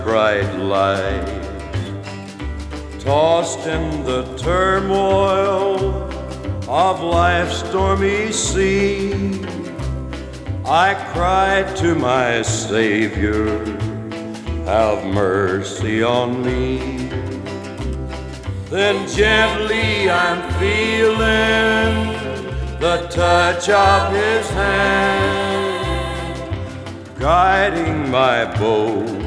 bright light. Tossed in the turmoil of life's stormy sea, I cried to my Savior, have mercy on me. Then gently I'm feeling the touch of His hand, guiding my boat